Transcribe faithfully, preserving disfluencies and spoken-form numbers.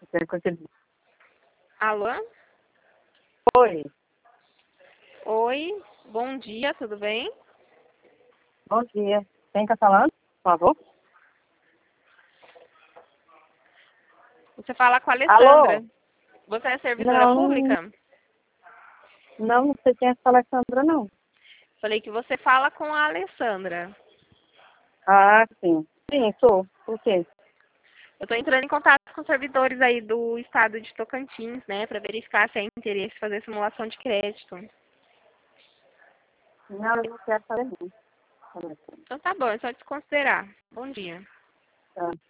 Alô? Oi, Oi, bom dia, tudo bem? bom dia. Quem está falando, por favor? Você fala com a Alô? Alessandra. Você é servidora Não, pública? não, não sei quem é essa Alexandra, não. Falei que você fala com a Alessandra. Ah, sim. Sim, sou. Por quê? Eu estou entrando em contato com servidores aí do estado de Tocantins, né, para verificar se é interesse em fazer simulação de crédito. Não, eu não quero saber não. Então tá bom, é só desconsiderar. Bom dia. Tá.